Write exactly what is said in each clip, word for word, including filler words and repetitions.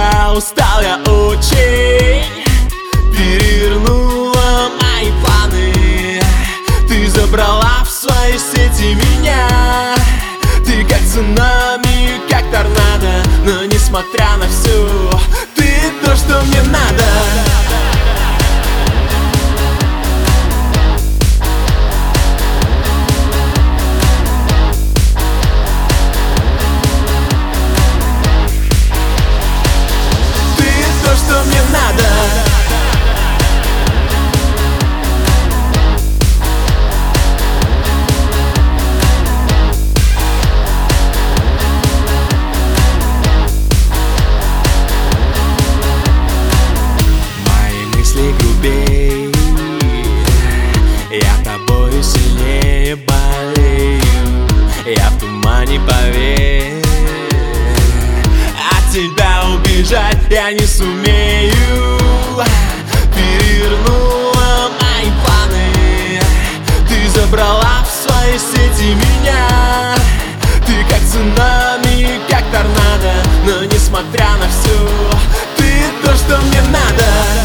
тебя устал я очень. Перевернула мои планы. Ты забрала в свои сети меня. Ты как цунами, как торнадо. Но несмотря на все, ты то, что мне надо. Что мне надо. Мои мысли грубее, я тобою сильнее болею. Я в тумане, поверь, от тебя убежать я не сумею. Перевернула мои планы. Ты забрала в свои сети меня. Ты как цунами, как торнадо. Но несмотря на все, ты то, что мне надо.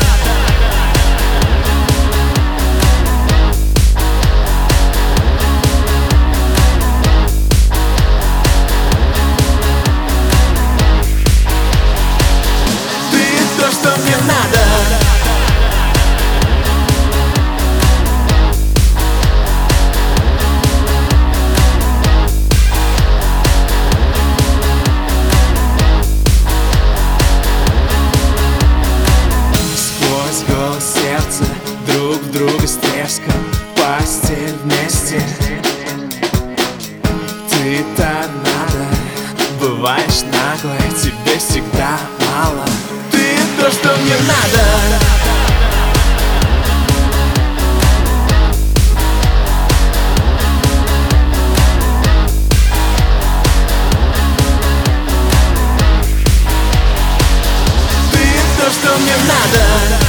То, что мне надо. Сквозь голос сердца, друг в друга с треском, постель вместе. Ты торнадо, бываешь наглой, тебе всегда мало. То, что мне надо. Ты то, что мне надо.